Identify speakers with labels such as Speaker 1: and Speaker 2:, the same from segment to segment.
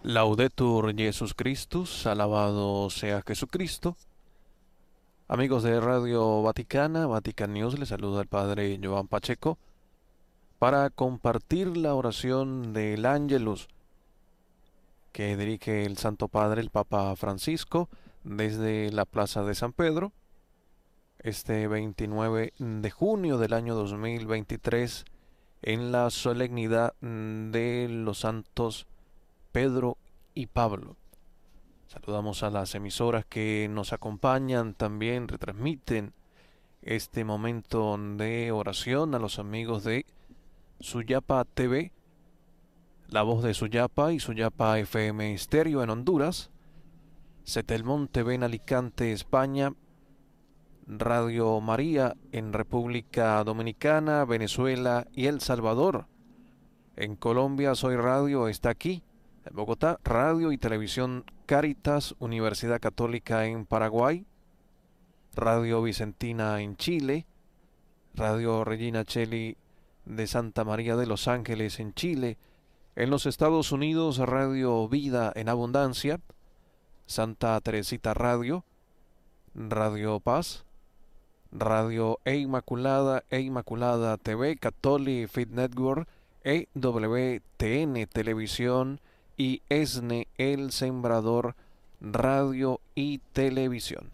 Speaker 1: Laudetur Jesus Christus, alabado sea Jesucristo. Amigos de Radio Vaticana, Vatican News, les saluda el Padre Joan Pacheco para compartir la oración del Ángelus que dirige el Santo Padre, el Papa Francisco, desde la Plaza de San Pedro, este 29 de junio del año 2023, en la solemnidad de los santos Pedro y Pablo. Saludamos a las emisoras que nos acompañan, también retransmiten este momento de oración, a los amigos de Suyapa TV, La Voz de Suyapa y Suyapa FM Estéreo en Honduras, Setelmón TV en Alicante, España, Radio María en República Dominicana, Venezuela y El Salvador. En Colombia, Soy Radio está aquí. En Bogotá, Radio y Televisión Cáritas, Universidad Católica en Paraguay, Radio Vicentina en Chile, Radio Regina Coeli de Santa María de los Ángeles en Chile, en los Estados Unidos, Radio Vida en Abundancia, Santa Teresita Radio, Radio Paz, Radio e Inmaculada TV, Catholic Fit Network, EWTN Televisión y ESNE El Sembrador Radio y Televisión.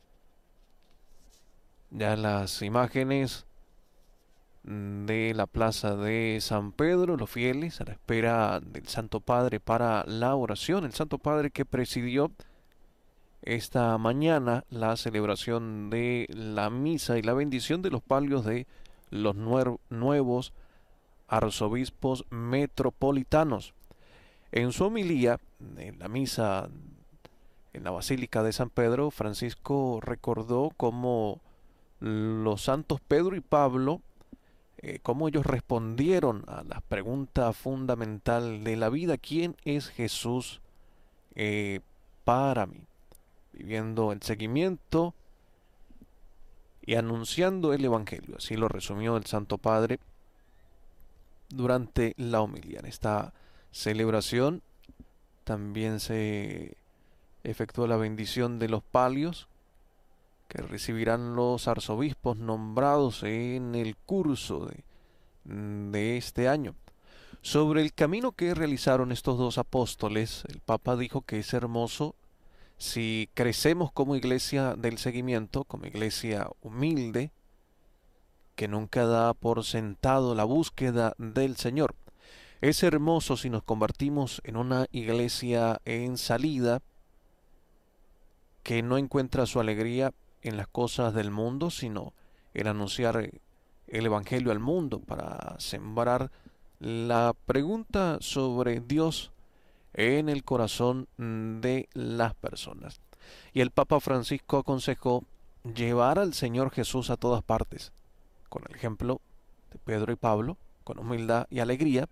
Speaker 1: Ya las imágenes de la Plaza de San Pedro, los fieles a la espera del Santo Padre para la oración, el Santo Padre que presidió esta mañana la celebración de la misa y la bendición de los palios de los nuevos arzobispos metropolitanos. En su homilía, en la misa en la Basílica de San Pedro, Francisco recordó cómo los santos Pedro y Pablo, cómo ellos respondieron a la pregunta fundamental de la vida: ¿quién es Jesús para mí? Viviendo el seguimiento y anunciando el Evangelio. Así lo resumió el Santo Padre durante la homilía. En esta celebración también se efectuó la bendición de los palios que recibirán los arzobispos nombrados en el curso de este año. Sobre el camino que realizaron estos dos apóstoles, el Papa dijo que es hermoso si crecemos como iglesia del seguimiento, como iglesia humilde, que nunca da por sentado la búsqueda del Señor. Es hermoso si nos convertimos en una iglesia en salida, que no encuentra su alegría en las cosas del mundo, sino en anunciar el Evangelio al mundo, para sembrar la pregunta sobre Dios en el corazón de las personas. Y el Papa Francisco aconsejó llevar al Señor Jesús a todas partes, con el ejemplo de Pedro y Pablo, con humildad y alegría.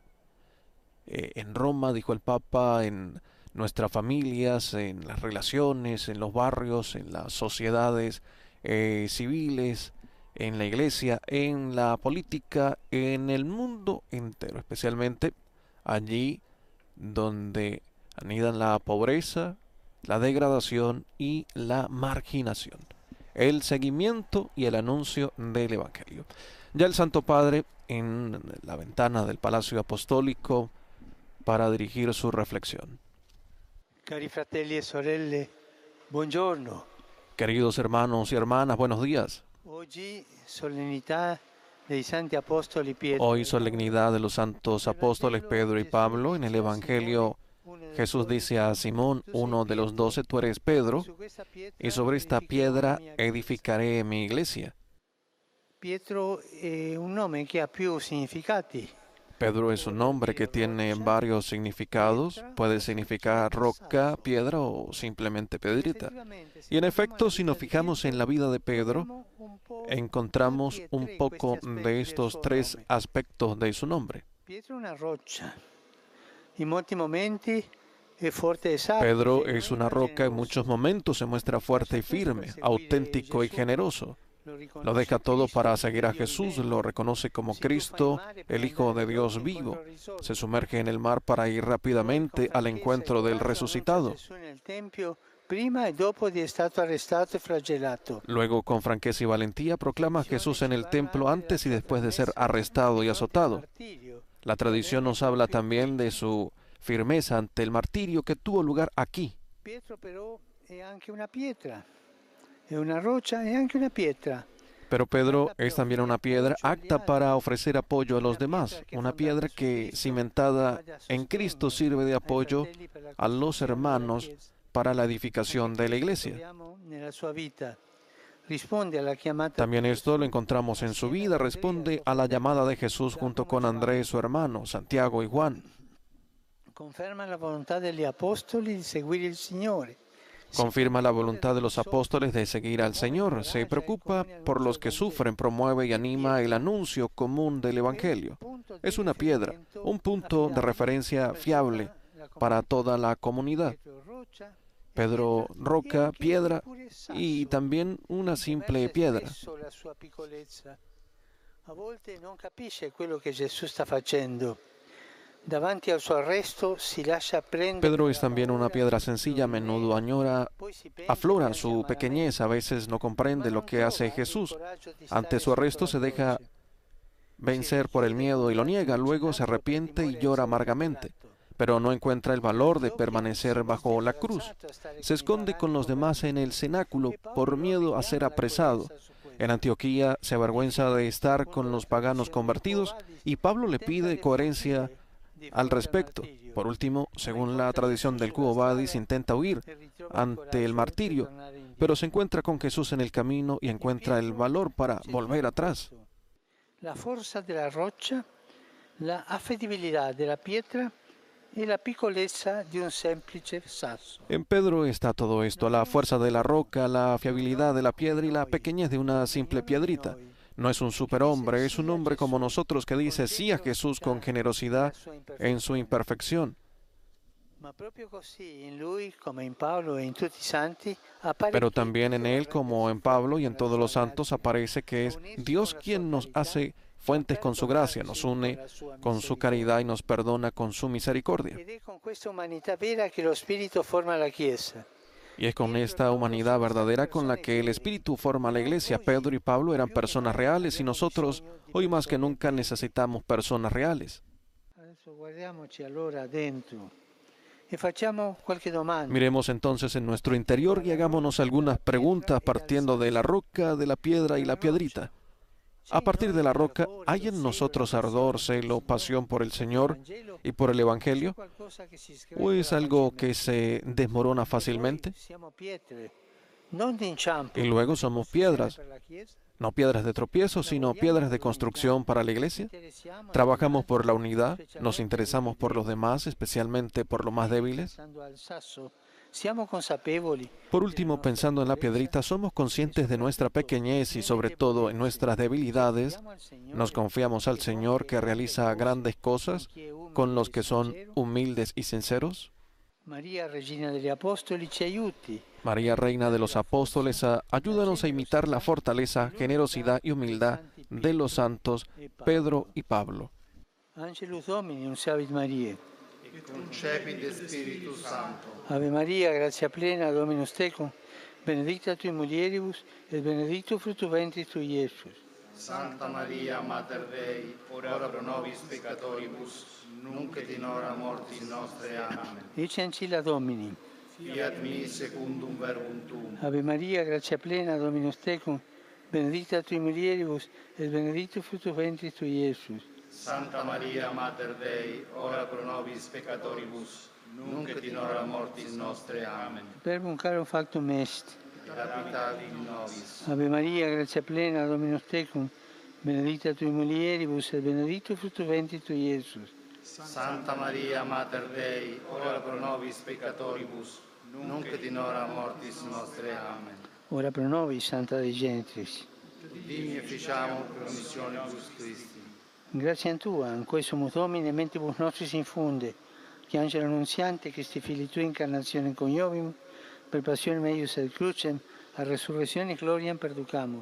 Speaker 1: En Roma, dijo el Papa, en nuestras familias, en las relaciones, en los barrios, en las sociedades civiles, en la iglesia, en la política, en el mundo entero, especialmente allí donde anidan la pobreza, la degradación y la marginación. El seguimiento y el anuncio del Evangelio. Ya el Santo Padre en la ventana del Palacio Apostólico para dirigir su reflexión.
Speaker 2: Cari fratelli e sorelle, buongiorno.
Speaker 1: Queridos hermanos y hermanas, buenos días.
Speaker 2: Hoy solemnità dei santi apostoli Pietro.
Speaker 1: Hoy solemnidad de los santos apóstoles Pedro y Pablo. En el Evangelio Jesús dice a Simón, uno de los 12, tú eres Pedro, y sobre esta piedra edificaré mi iglesia.
Speaker 2: Pietro è un nome che ha più significati.
Speaker 1: Pedro es un nombre que tiene varios significados. Puede significar roca, piedra o simplemente piedrita. Y en efecto, si nos fijamos en la vida de Pedro, encontramos un poco de estos tres aspectos de su nombre. Pedro es una roca, en muchos momentos se muestra fuerte y firme, auténtico y generoso. Lo deja todo para seguir a Jesús, lo reconoce como Cristo, el Hijo de Dios vivo. Se sumerge en el mar para ir rápidamente al encuentro del resucitado. Luego, con franqueza y valentía, proclama a Jesús en el templo antes y después de ser arrestado y azotado. La tradición nos habla también de su firmeza ante el martirio que tuvo lugar aquí. Pero Pedro es también una piedra apta para ofrecer apoyo a los demás, una piedra que, cimentada en Cristo, sirve de apoyo a los hermanos para la edificación de la iglesia. También esto lo encontramos en su vida, responde a la llamada de Jesús junto con Andrés, su hermano, Santiago y Juan.
Speaker 2: Confirma la voluntad de los apóstoles de seguir al Señor.
Speaker 1: Confirma la voluntad de los apóstoles de seguir al Señor, se preocupa por los que sufren, promueve y anima el anuncio común del Evangelio. Es una piedra, un punto de referencia fiable para toda la comunidad. Pedro, roca, piedra y también una simple piedra.
Speaker 2: A volte non capisce quello che Gesù sta facendo. Davanti al suo arresto si lascia prendere.
Speaker 1: Pedro es también una piedra sencilla, a menudo aflora su pequeñez, a veces no comprende lo que hace Jesús. Ante su arresto se deja vencer por el miedo y lo niega, luego se arrepiente y llora amargamente, pero no encuentra el valor de permanecer bajo la cruz. Se esconde con los demás en el cenáculo por miedo a ser apresado. En Antioquía se avergüenza de estar con los paganos convertidos y Pablo le pide coherencia al respecto. Por último, según la tradición del Quo Vadis, intenta huir ante el martirio, pero se encuentra con Jesús en el camino y encuentra el valor para volver atrás.
Speaker 2: La fuerza de la rocha, la afetibilidad de la piedra y la piccolezza de un semplice sasso.
Speaker 1: En Pedro está todo esto, la fuerza de la roca, la fiabilidad de la piedra y la pequeñez de una simple piedrita. No es un superhombre, es un hombre como nosotros que dice sí a Jesús con generosidad en su imperfección. Pero también en él, como en Pablo y en todos los santos, aparece que es Dios quien nos hace fuentes con su gracia, nos une con su caridad y nos perdona con su misericordia. Y es con esta humanidad verdadera con la que el Espíritu forma la Iglesia. Pedro y Pablo eran personas reales y nosotros hoy más que nunca necesitamos personas reales. Miremos entonces en nuestro interior y hagámonos algunas preguntas partiendo de la roca, de la piedra y la piedrita. A partir de la roca, ¿hay en nosotros ardor, celo, pasión por el Señor y por el Evangelio? ¿O es algo que se desmorona fácilmente? Y luego somos piedras, no piedras de tropiezo, sino piedras de construcción para la iglesia. Trabajamos por la unidad, nos interesamos por los demás, especialmente por los más débiles. Por último, pensando en la piedrita, somos conscientes de nuestra pequeñez y sobre todo en nuestras debilidades. Nos confiamos al Señor que realiza grandes cosas con los que son humildes y sinceros. María, Reina de los Apóstoles, ayúdanos a imitar la fortaleza, generosidad y humildad de los santos Pedro y Pablo.
Speaker 2: Angelus Domini, unsavit Mariae.
Speaker 3: Et concepit Spiritus Sancto.
Speaker 2: Ave Maria, gratia plena, Dominus tecum, benedicta tui mulieribus, et benedictus fructus ventris tui, Iesus.
Speaker 3: Santa Maria, Mater Dei, ora pro nobis peccatoribus, nunc et in hora mortis nostre. Amen.
Speaker 2: Ecce ancilla Domini.
Speaker 3: Fiat mi secundum verbum tuum.
Speaker 2: Ave Maria, gratia plena, Dominus tecum, benedicta tui mulieribus, et benedictus fructus ventris tui, Iesus.
Speaker 3: Santa Maria, Mater Dei, ora pro nobis peccatoribus, nunc et in hora mortis nostre. Amen.
Speaker 2: Verbum carum factum est.
Speaker 3: Capitati in nobis.
Speaker 2: Ave Maria, gratia plena, Dominus tecum, benedicta tui mulieribus, et benedictus fructus ventris tui, Iesus.
Speaker 3: Santa Maria, Mater Dei, ora pro nobis peccatoribus, nunc et in hora mortis nostre. Amen.
Speaker 2: Ora pro nobis, Santa Dei Genitrix.
Speaker 3: Dimmi e ficiamo per missionibus Christi.
Speaker 2: Grazie a Tua, in cui sumus Domine, mentibus nostris infunde, che angelo annunziante, Christi Fili Tui, incarnazione coniovimus, per passione meius et crucem, a resurrezione gloriam perducamur.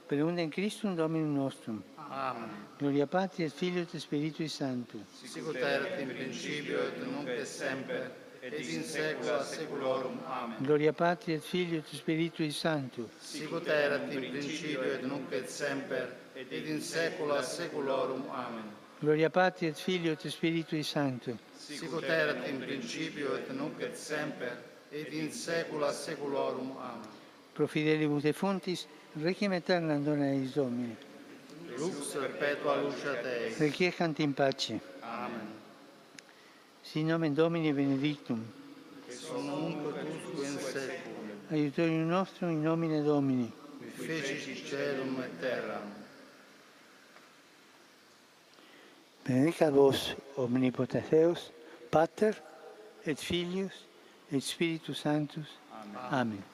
Speaker 2: per undem Christum Dominum nostrum.
Speaker 3: Amen.
Speaker 2: Gloria Patri et Filio et Spiritui Sancto.
Speaker 3: Sicut erat in principio et nunc et semper, et in saecula saeculorum. Amen.
Speaker 2: Gloria Patri et Filio et Spiritui Sancto.
Speaker 3: Sicut erat in principio et nunc et semper, et in saecula saeculorum. Amen.
Speaker 2: Gloria Patri et Filio et Spiritui Sancto.
Speaker 3: Sicut erat in principio et nunc et semper, et in saecula saeculorum. Amen.
Speaker 2: Pro fidelibus defuntis, requiem aeternam dona eis Domine.
Speaker 3: Lux perpetua luceat eis.
Speaker 2: Requiescant in pace.
Speaker 3: Amen.
Speaker 2: Sin nomen Domini benedictum.
Speaker 3: Ex hoc nunc et usque in saeculum.
Speaker 2: Aiutorium nostrum in nomine Domini.
Speaker 3: Qui fecit caelum et terram.
Speaker 2: Benedicat vos omnipotens Deus, Pater et Filius et Spiritus Sanctus. Amen.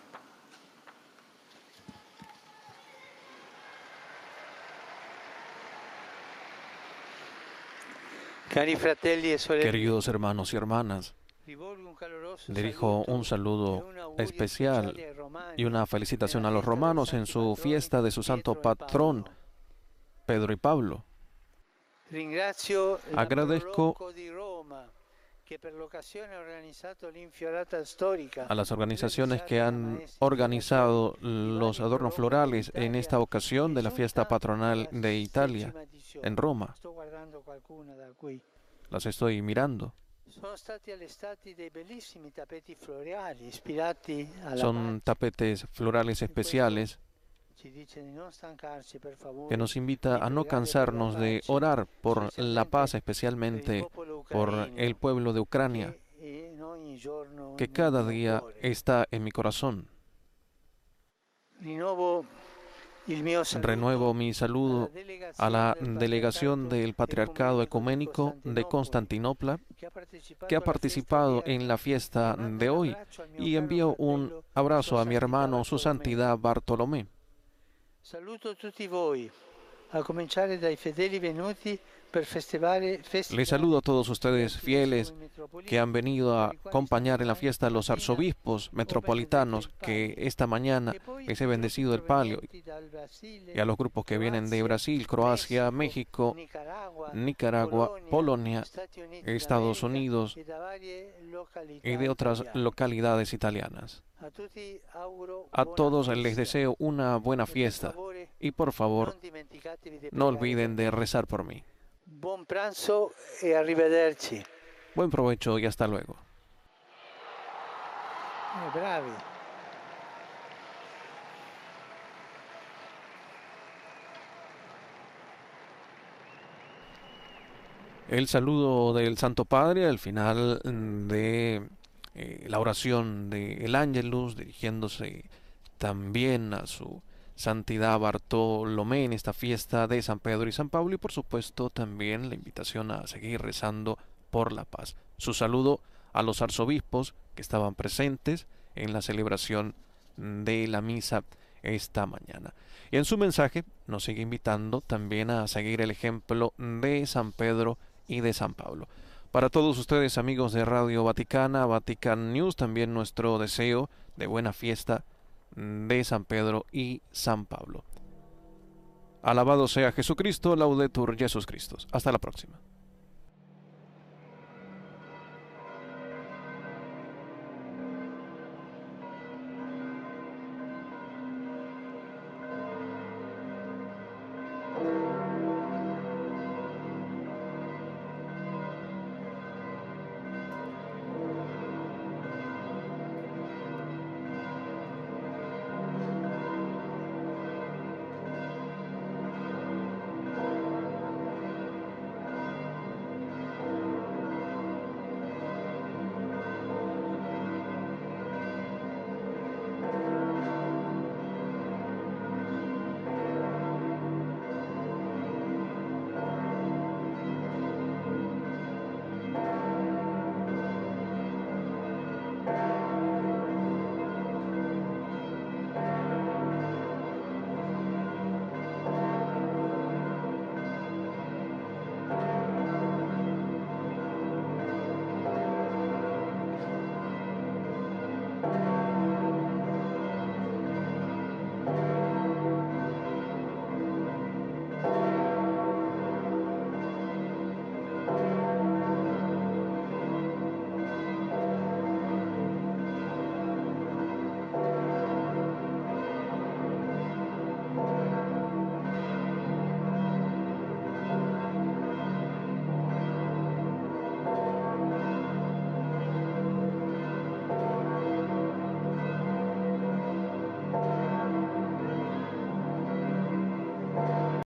Speaker 2: Cari fratelli e sorelle,
Speaker 1: Queridos hermanos y hermanas,
Speaker 2: rivolgo un caloroso
Speaker 1: dirijo un saludo especial y una felicitación a los romanos en su fiesta de su santo patrón, Pedro y Pablo.
Speaker 2: Ringrazio
Speaker 1: Agradezco
Speaker 2: di Roma che per l'occasione ha organizzato l'infiorata storica.
Speaker 1: A las organizaciones que han organizado los adornos florales en esta ocasión de la fiesta patronal de Italia, en Roma.
Speaker 2: Sto guardando qualcuna da qui.
Speaker 1: Las estoy mirando.
Speaker 2: Sono stati allestati dei bellissimi tappeti floreali ispirati alla
Speaker 1: Son tapetes florales especiales
Speaker 2: Ci dice di non stancarci, per favore,
Speaker 1: que nos invita a no cansarnos de orar por la paz, especialmente por el pueblo de Ucrania, que cada día está en mi corazón. Renuevo mi saludo a la delegación del Patriarcado Ecuménico de Constantinopla, que ha participado en la fiesta de hoy, y envío un abrazo a mi hermano, Su Santidad Bartolomé.
Speaker 2: Saluto tutti voi, a cominciare dai fedeli venuti per festivare
Speaker 1: Les saludo a todos ustedes fieles que han venido a acompañar en la fiesta a los arzobispos metropolitanos que esta mañana les he bendecido el palio, y a los grupos que vienen de Brasil, Croacia, México, Nicaragua, Polonia, Estados Unidos y de otras localidades italianas. A todos les deseo una buena fiesta y por favor no olviden de rezar por mí.
Speaker 2: Buon pranzo e arrivederci.
Speaker 1: Buen provecho y hasta luego.
Speaker 2: Bravi.
Speaker 1: El saludo del Santo Padre al final de la oración del Ángelus, dirigiéndose también a su Santidad Bartolomé en esta fiesta de San Pedro y San Pablo, y por supuesto también la invitación a seguir rezando por la paz. Su saludo a los arzobispos que estaban presentes en la celebración de la misa esta mañana. Y en su mensaje nos sigue invitando también a seguir el ejemplo de San Pedro y de San Pablo. Para todos ustedes, amigos de Radio Vaticana, Vatican News, también nuestro deseo de buena fiesta de San Pedro y San Pablo. Alabado sea Jesucristo, Laudetur Jesus Christus. Hasta la próxima.